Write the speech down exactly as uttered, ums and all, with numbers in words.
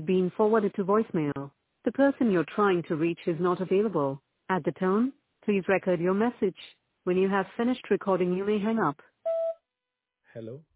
Being forwarded to voicemail. The person you're trying to reach is not available. At the tone, please record your message. When you have finished recording, you may hang up. Hello.